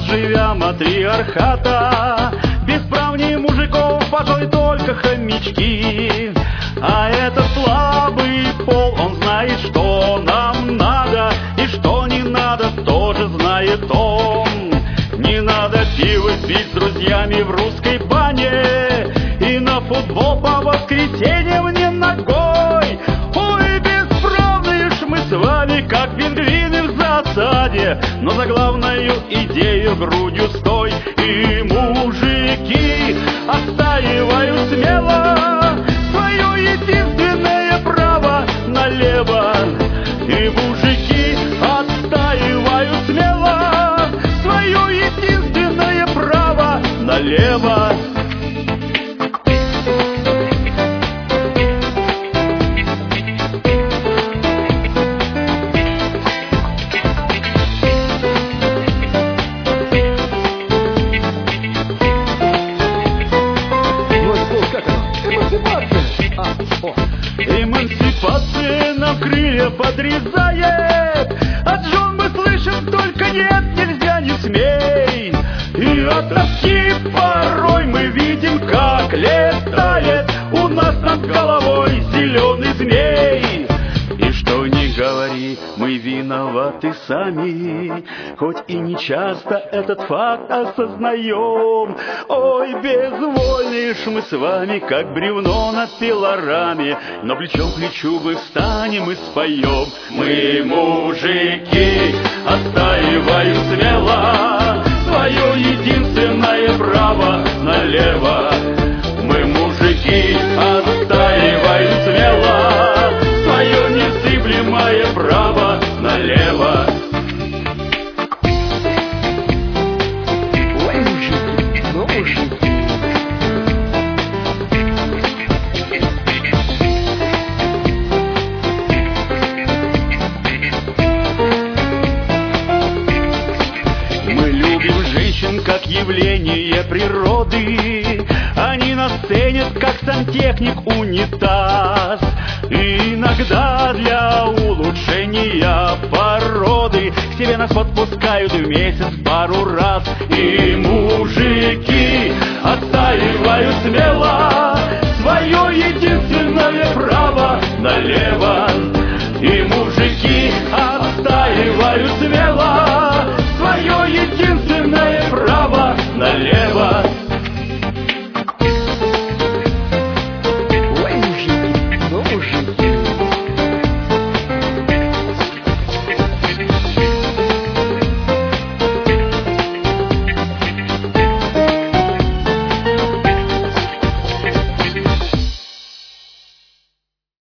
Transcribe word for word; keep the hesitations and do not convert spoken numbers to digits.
живя матриархата. Бесправнее мужиков, пожалуй, только хомячки. А этот слабый пол, он знает, что нам надо, и что не надо, тоже знает он. Не надо пиво пить с друзьями в русской бане, и на футбол по воскресеньям не ногой. Ой, бесправные ж мы с вами, как пингвины в засаде, но за главную идею грудью стой. И мужики отстаивают смело свое единственное право налево. И мужики отстаивают смело свое единственное право налево. Эмансипация нам крылья подрезает, от жен мы слышим только нет, нельзя, не смей. И от тоски порой мы видим, как летает у нас над головой зеленый змей. И что ни говори, мы виноваты сами, хоть и не часто этот факт осознаем. Ой, безвольные ж мы с вами, как бревно над пилорами, но плечом к плечу мы встанем и споем. Мы, мужики, отстаивают смело свое единственное право налево. Мы, мужики, отстаивают смело свое незыблемое право налево. Ой, мужики, ну мужики. Мы любим женщин как явление природы, они нас ценят как сантехник унитаз. И иногда для улучшения породы к себе нас подпускают в месяц пару раз. И мужики отстаивают смело свое единственное право налево. И мужики отстаивают смело